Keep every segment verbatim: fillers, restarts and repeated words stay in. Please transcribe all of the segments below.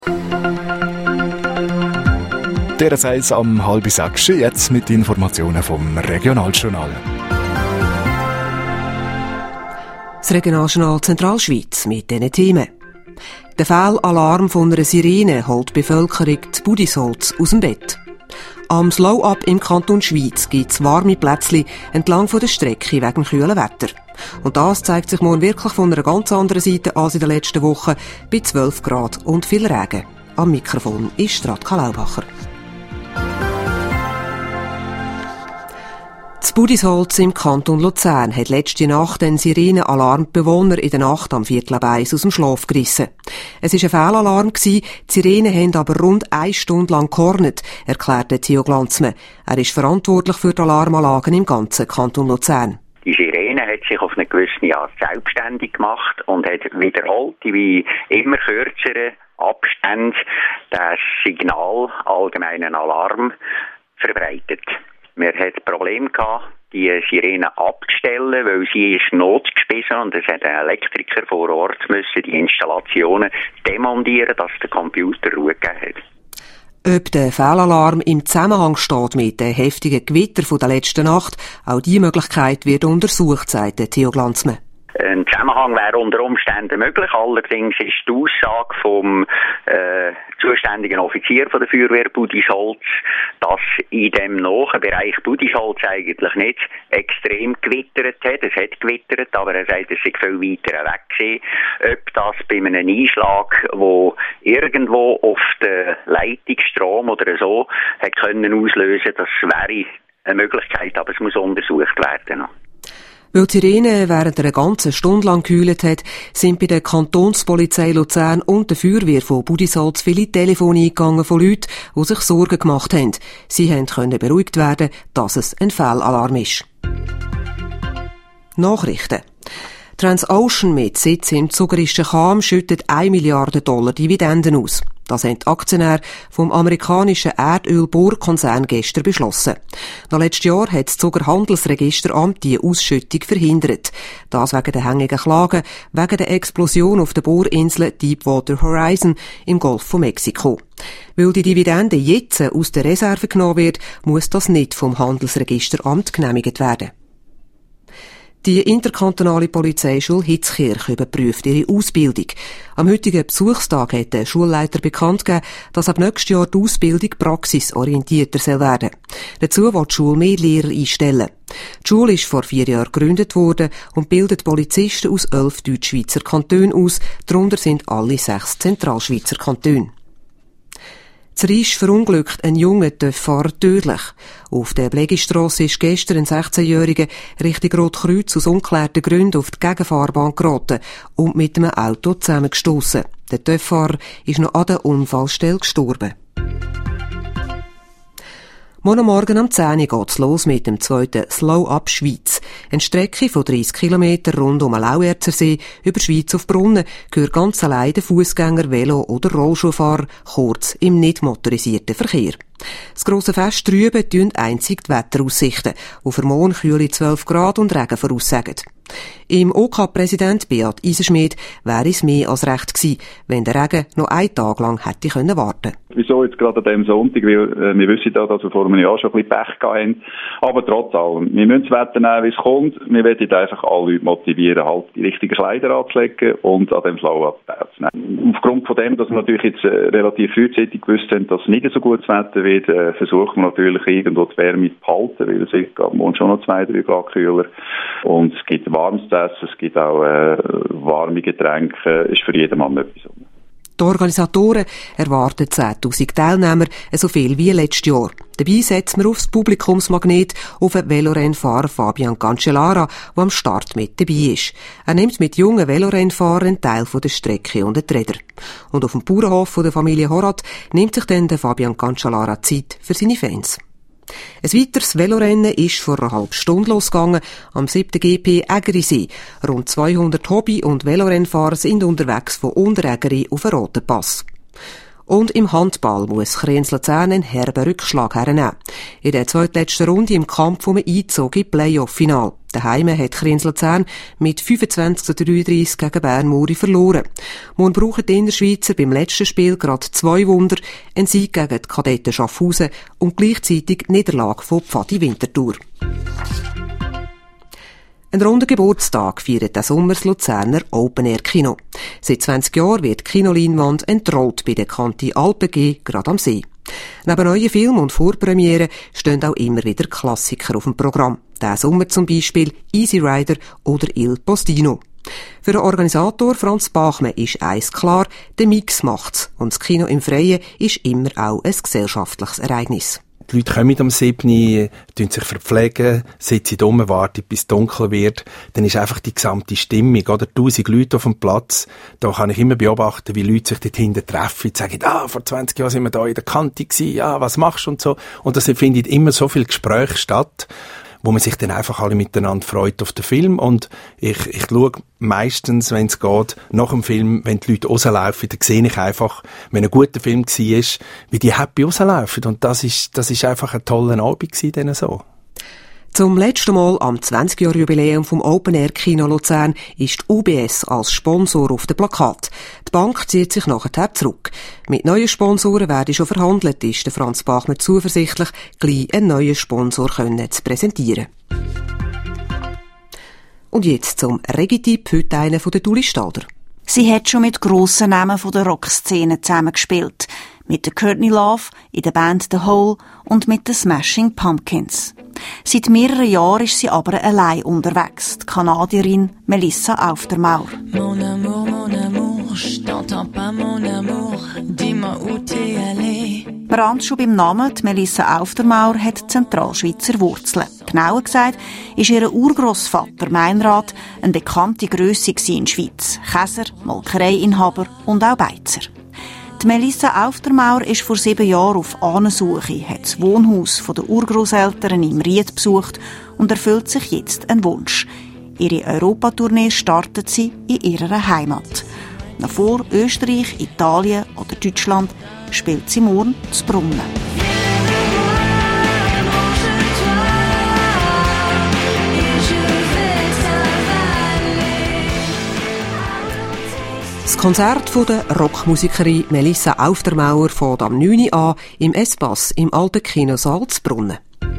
Der Seis am halb sechs, jetzt mit Informationen vom Regionaljournal. Das Regionaljournal Zentralschweiz mit diesen Themen. Der Fehlalarm von einer Sirene holt die Bevölkerung zu Budisholz aus dem Bett. Am Slow-Up im Kanton Schweiz gibt es warme Plätzchen entlang der Strecke wegen dem kühlen Wetter. Und das zeigt sich morgen wirklich von einer ganz anderen Seite als in der letzten Woche, bei zwölf Grad und viel Regen. Am Mikrofon ist Radka Laubacher. Das Budisholz im Kanton Luzern hat letzte Nacht einen Sirenenalarm die Bewohner in der Nacht am Viertel ab eins aus dem Schlaf gerissen. Es war ein Fehlalarm, die Sirenen haben aber rund eine Stunde lang gehornet, erklärte Theo Glanzmann. Er ist verantwortlich für die Alarmanlagen im ganzen Kanton Luzern. Die Sirene hat sich auf eine gewisse Art selbstständig gemacht und hat wiederholt, wie immer kürzeren Abständen, das Signal allgemeinen Alarm verbreitet. Wir hatten das Problem gehabt, die Sirene abzustellen, weil sie ist notgespissen und es hat ein Elektriker vor Ort müssen die Installationen demontieren, dass der Computer Ruhe gegeben hat. Ob der Fehlalarm im Zusammenhang steht mit den heftigen Gewittern von der letzten Nacht, auch diese Möglichkeit wird untersucht, sagte Theo Glanzmann. Ein Zusammenhang wäre unter Umständen möglich, allerdings ist die Aussage vom äh, zuständigen Offizier von der Feuerwehr Budisholz, dass in dem nahen Bereich Budisholz eigentlich nicht extrem gewittert hat. Es hat gewittert, aber er sagt, es sei viel weiter weg gewesen. Ob das bei einem Einschlag, wo irgendwo auf der Leitung Strom oder so hat können auslösen, das wäre eine Möglichkeit, aber es muss untersucht werden. Weil die Sirene während einer ganzen Stunde lang gekühlt hat, sind bei der Kantonspolizei Luzern und der Feuerwehr von Budisholz viele Telefone eingegangen von Leuten, die sich Sorgen gemacht haben. Sie konnten beruhigt werden, dass es ein Fehlalarm ist. Nachrichten. Transocean mit Sitz im zugerischen Cham schüttet eine Milliarde Dollar Dividenden aus. Das haben die Aktionäre vom amerikanischen Erdölbohrkonzern gestern beschlossen. Noch letztes Jahr hat das Zuger Handelsregisteramt die Ausschüttung verhindert. Das wegen der hängigen Klagen wegen der Explosion auf der Bohrinsel Deepwater Horizon im Golf von Mexiko. Weil die Dividende jetzt aus der Reserve genommen wird, muss das nicht vom Handelsregisteramt genehmigt werden. Die interkantonale Polizeischule Hitzkirch überprüft ihre Ausbildung. Am heutigen Besuchstag hat der Schulleiter bekannt gegeben, dass ab nächstes Jahr die Ausbildung praxisorientierter werden soll. Dazu will die Schule mehr Lehrer einstellen. Die Schule ist vor vier Jahren gegründet worden und bildet Polizisten aus elf Deutschschweizer Kantonen aus. Darunter sind alle sechs Zentralschweizer Kantone. In Riesch verunglückt ein junger Töfffahrer tödlich. Auf der Blegistrasse ist gestern ein sechzehnjähriger Richtung Rotkreuz aus ungeklärten Gründen auf die Gegenfahrbahn geraten und mit einem Auto zusammengestossen. Der Töfffahrer ist noch an der Unfallstelle gestorben. Morgen Morgen um zehn Uhr geht's los mit dem zweiten Slow-Up Schweiz. Eine Strecke von dreissig Kilometer rund um den Lauerzersee über Schweiz auf Brunnen gehört ganz allein den Fußgänger, Velo- oder Rollschuhfahrer, kurz im nicht motorisierten Verkehr. Das grosse Fest trüben tun einzig die Wetteraussichten, die für morgen kühle zwölf Grad und Regen voraussagen. Im O K-Präsident Beat Eisenschmidt wäre es mehr als recht gewesen, wenn der Regen noch einen Tag lang hätte können warten. Wieso jetzt gerade an diesem Sonntag? Weil äh, wir wissen ja, dass wir vor einem Jahr schon ein bisschen Pech gehabt haben. Aber trotz allem, wir müssen das Wetter nehmen, wie es kommt. Wir wollen einfach alle Leute motivieren, halt die richtigen Kleider anzulegen und an dem Slow-Up teilzunehmen. Aufgrund von dem, dass wir natürlich jetzt äh, relativ frühzeitig gewusst haben, dass es nicht so gutes Wetter wird, äh, versuchen wir natürlich irgendwo die Wärme zu behalten, weil es wird morgen schon noch zwei, drei Grad kühler. Und es gibt warmes zu essen, es gibt auch äh, warme Getränke, ist für jedermann etwas. Die Organisatoren erwarten zehntausend Teilnehmer, so viel wie letztes Jahr. Dabei setzen wir aufs Publikumsmagnet auf den Velorennfahrer Fabian Cancellara, der am Start mit dabei ist. Er nimmt mit jungen Velorennfahrern einen Teil der Strecke und den Räder. Und auf dem Bauernhof der Familie Horat nimmt sich dann der Fabian Cancellara Zeit für seine Fans. Ein weiteres Velorennen ist vor einer halben Stunde losgegangen am siebten G P Ägerisee. Rund zweihundert Hobby- und Velorennfahrer sind unterwegs von Unterägeri auf den Roten Pass. Und im Handball muss Kriens Luzern einen herben Rückschlag hernehmen. In der zweitletzten Runde im Kampf um einen Einzug im Playoff-Final. Daheim hat Kriens Luzern mit fünfundzwanzig zu dreiunddreissig gegen Bern Muri verloren. Morgen brauchen die Innerschweizer beim letzten Spiel gerade zwei Wunder, einen Sieg gegen die Kadetten Schaffhausen und gleichzeitig Niederlage von Pfadi Winterthur. Ein runder Geburtstag feiert der Sommer das Luzerner Open-Air-Kino. Seit zwanzig Jahren wird die Kinoleinwand entrollt bei der Kante Alpen G, gerade am See. Neben neuen Filmen und Vorpremieren stehen auch immer wieder Klassiker auf dem Programm. Diesen Sommer zum Beispiel Easy Rider oder Il Postino. Für den Organisator Franz Bachmann ist eins klar, der Mix macht's. Und das Kino im Freien ist immer auch ein gesellschaftliches Ereignis. Die Leute kommen am siebten, tun sich verpflegen, sitzen dumm, warten, bis es dunkel wird. Dann ist einfach die gesamte Stimmung, oder? Tausend Leute auf dem Platz. Da kann ich immer beobachten, wie Leute sich dort hinten treffen und sagen, ah, vor zwanzig Jahren sind wir da in der Kante gewesen, ja, was machst du und so. Und es findet immer so viel Gespräch statt, wo man sich dann einfach alle miteinander freut auf den Film. Und ich, ich schaue meistens, wenn es geht, nach dem Film, wenn die Leute rauslaufen, dann sehe ich einfach, wenn ein guter Film war, wie die happy rauslaufen. Und das ist, das ist einfach ein toller Abend gewesen, denen so. Zum letzten Mal am zwanzig-Jahr-Jubiläum vom Open-Air-Kino Luzern ist die U B S als Sponsor auf dem Plakat. Die Bank zieht sich nachher zurück. Mit neuen Sponsoren werde schon verhandelt, ist der Franz Bachmann zuversichtlich, gleich einen neuen Sponsor können zu präsentieren. Und jetzt zum Reggae-Tipp, heute einer von der Dulli Stader. Sie hat schon mit grossen Namen von der Rockszene zusammengespielt. Mit der Courtney Love, in der Band The Hole und mit den Smashing Pumpkins. Seit mehreren Jahren ist sie aber allein unterwegs, die Kanadierin Melissa Aufdermaur. Mon amour, mon amour, je t'entends pas mon amour, dis-moi où t'es allé. Man ahnt schon beim Namen, die Melissa Aufdermaur hat Zentralschweizer Wurzeln. Genauer gesagt ist ihr Urgroßvater Meinrad eine bekannte Grösse in der Schweiz. Käser, Molkereiinhaber und auch Beizer. Die Melissa Aufdermaur ist vor sieben Jahren auf Ahnensuche, hat das Wohnhaus der Urgroßeltern im Ried besucht und erfüllt sich jetzt einen Wunsch. Ihre Europatournee startet sie in ihrer Heimat. Noch vor Österreich, Italien oder Deutschland spielt sie morgen zu Brunnen. Das Konzert von der Rockmusikerin Melissa Aufdermaur fängt am neun Uhr an im Espace im alten Kinosaal zu Brunnen.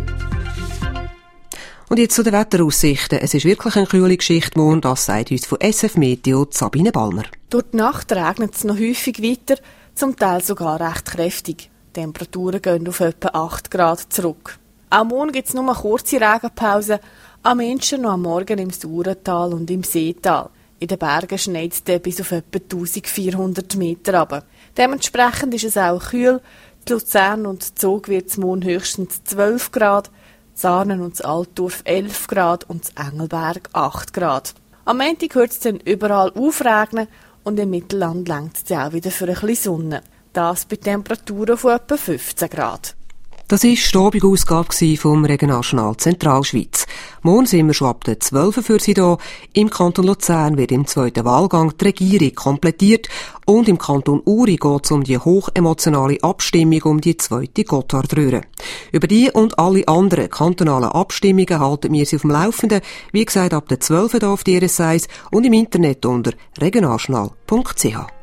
Und jetzt zu den Wetteraussichten. Es ist wirklich eine kühle Geschichte morgen, das sagt uns von S F Meteo Sabine Balmer. Durch die Nacht regnet es noch häufig weiter, zum Teil sogar recht kräftig. Die Temperaturen gehen auf etwa acht Grad zurück. Auch morgen gibt es nur eine kurze Regenpause, am ehesten noch am Morgen im Saurental und im Seetal. In den Bergen schneit es bis auf etwa eintausendvierhundert Meter runter. Dementsprechend ist es auch kühl. Die Luzern und Zug wird es morgen höchstens zwölf Grad, Sarnen und das Altdorf elf Grad und das Engelberg acht Grad. Am Montag hört es dann überall aufregnen und im Mittelland reicht es auch wieder für ein bisschen Sonne. Das bei Temperaturen von etwa fünfzehn Grad. Das war die Abendausgabe vom Regionaljournal Zentralschweiz. Morgen sind wir schon ab der zwölf Uhr für Sie da. Im Kanton Luzern wird im zweiten Wahlgang die Regierung komplettiert und im Kanton Uri geht es um die hochemotionale Abstimmung um die zweite Gotthardröhre. Über die und alle anderen kantonalen Abstimmungen halten wir Sie auf dem Laufenden, wie gesagt ab der zwölf Uhr auf die R S eins und im Internet unter regionaljournal punkt c h.